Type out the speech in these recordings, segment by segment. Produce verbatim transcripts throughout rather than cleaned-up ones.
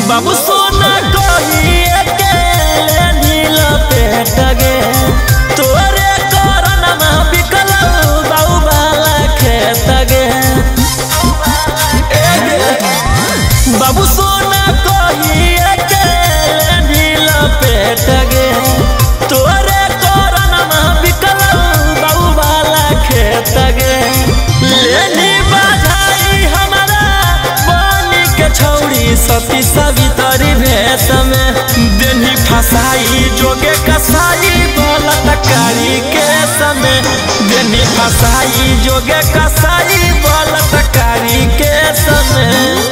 बाबू सोना कहिए के नील पेट गे तोरे करन में बिकल बाबू बाला खेत गे बाबू सोना कहिए के नील पेट गे तोरे करन में बिकल बाबू बाला खेत गे लेनी बाधाई हमारा बनी के छौड़ी सती सवितरी भेष में देनी फसाई जोगे कसाई बलतकारी के समय देनी फसाई जोगे कसाई बलतकारी के समय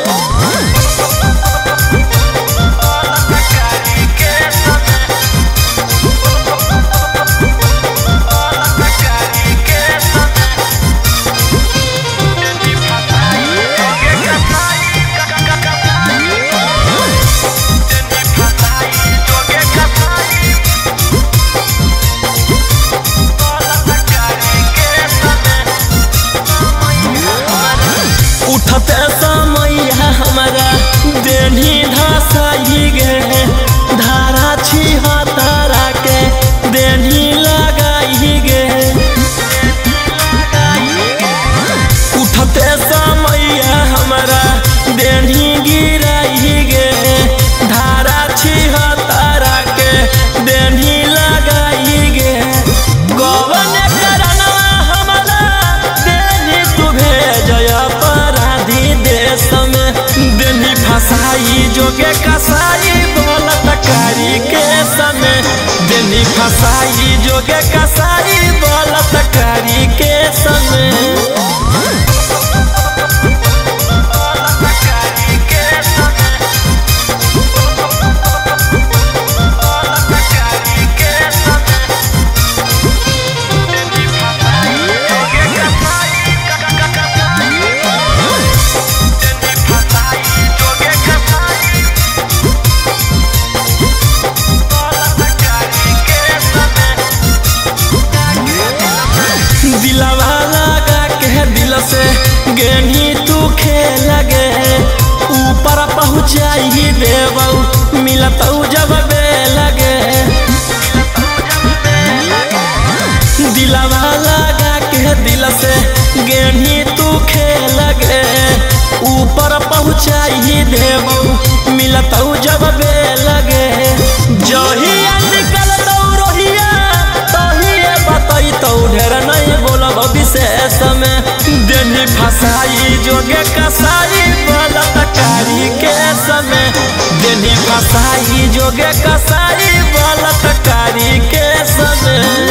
उठते समय हमारा देनी धसाई गे धारा छिहत्तरा के देनी लगाई गे उठते समय हमारा देनी गिराई गे धारा छिहत्तरा के देनी लगाई गे गवन करनवा हमारा देनी तू भेजया देश में देनी फसाई जोगे कसाई बलतकारी के समय देनी फसाई जोगे कसाई बलतकारी के समय दिलवा लगा के दिल से गेनी तू खेल गे ऊपर पहुँचाई देबऊ मिलतऊ जब बेलगे दिलवा लगा के दिल से गेनी तू खेल गे ऊपर पहुँचाई देबऊ मिलतऊ जब बेलगे जहिया निकल दौ रोहिया तहिए बतई तो ढेर नहीं बोलब विशेष में देनी फसाई जोगे कसाई बलतकारी के समय देनी फसाई जोगे कसाई बलतकारी के समय।